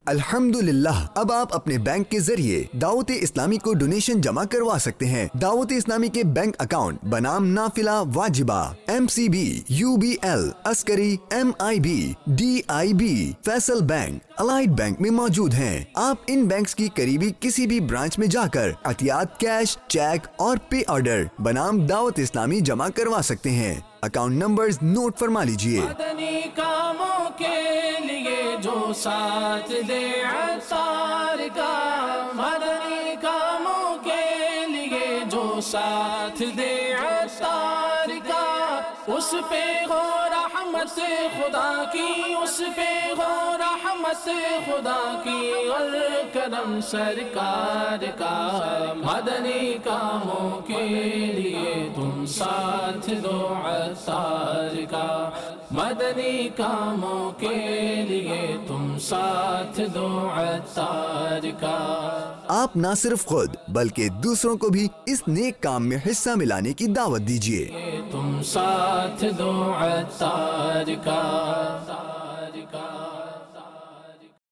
الحمدللہ اب آپ اپنے بینک کے ذریعے دعوت اسلامی کو ڈونیشن جمع کروا سکتے ہیں۔ دعوت اسلامی کے بینک اکاؤنٹ بنام نافلہ واجبہ، MCB، UBL، Askari, MIB، DIB، Faisal bank, allied bank میں موجود ہیں۔ آپ ان بینکس کی قریبی کسی بھی برانچ میں جا کر عطیات، کیش، چیک اور پے آرڈر بنام دعوت اسلامی جمع کروا سکتے ہیں۔ اکاؤنٹ نمبرز نوٹ فرما لیجئے۔ مدنی کاموں کے لیے جو ساتھ دے عطار کا، مدنی کاموں کے لیے جو ساتھ دے عطار کا، اس پہ ہو رحمت خدا کی، اس پہ ہو رحمت خدا کی اور کرم سرکار کا۔ مدنی کاموں کے لیے تم ساتھ دو عطار کا، مدنی کاموں کے لیے تم ساتھ دو عطار کا۔ آپ نہ صرف خود بلکہ دوسروں کو بھی اس نیک کام میں حصہ ملانے کی دعوت دیجیے۔ تم ساتھ دو عطار کا۔